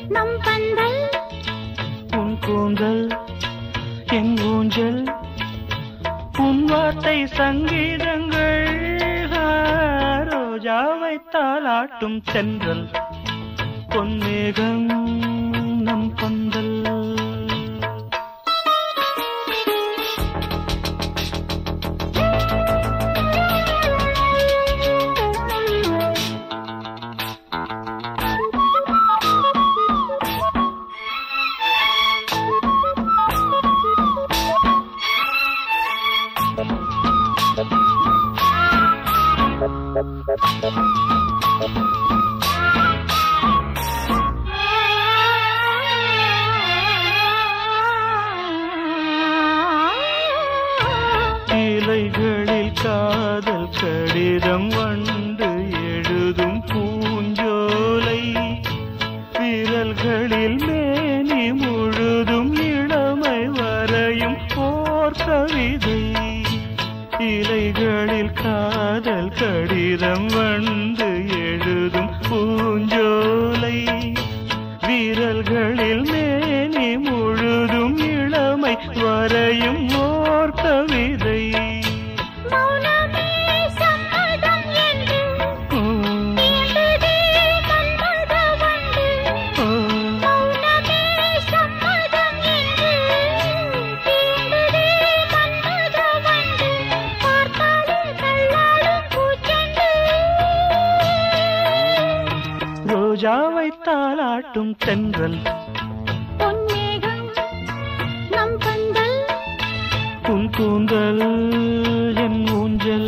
நம் பந்தல் உன் கூந்தல் என் ஊஞ்சல் உன் வார்த்தை சங்கீதங்கள் ரோஜாவை தாலாட்டும் தென்றல் பொன்மேகம் நம் பந்தல் இலைகளில் காதல் கடிதம் வண்டு எழுதும் பூஞ்சோலை விரல்களில் மேனி முழுதும் இளமை வரையும் போர் கவிதை இலைகளில் காதல் கடிதம் வந்து எழுதும் பூஞ்சோலை விரல்களில் மேனி முழுதும் இளமை வரையும் ஓர் கவிதை ரோஜாவை தாலாட்டும் தென்றல் பொன்மேகம் நம் பந்தல் உன் கூந்தல் என் ஊஞ்சல்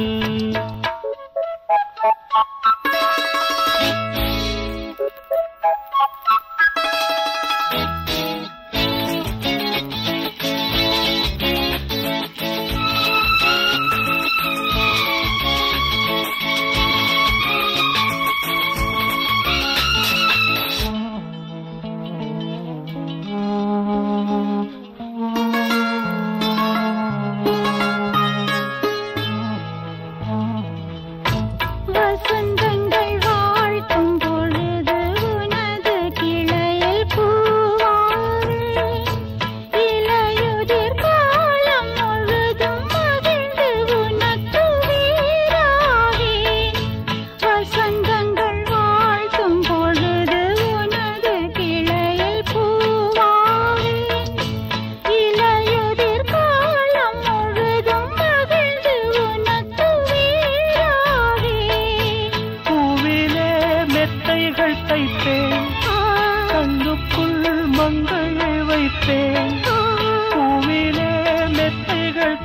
வசந்தங்கள் வாழ்த்தும் பொழுது உனது கிளையில் பூவாறு இலையுதிர் காலம் முழுதும் மகிழ்ந்து உனக்கு வீராகி வசந்தங்கள் வாழ்த்தும் பொழுது உனது கிளையில் பூவாறு இலையுதிர் காலம் முழுதும் மகிழ்ந்து உனக்கு வீராகி பூவிலே மெத்தைகள் தைப்பேன் கண்ணுக்குள் மங்களை வைப்பேன் பூவிலே மெத்தைகள்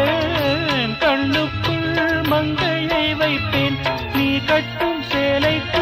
தைப்பேன் கண்ணுக்குள் மங்கையை வைப்பேன் நீ கட்டும் சேலை